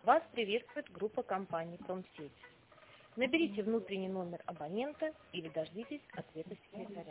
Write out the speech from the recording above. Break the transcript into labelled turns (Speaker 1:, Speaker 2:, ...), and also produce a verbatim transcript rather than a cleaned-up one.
Speaker 1: Вас приветствует группа компании «Промсеть». Наберите внутренний номер абонента или дождитесь ответа секретаря.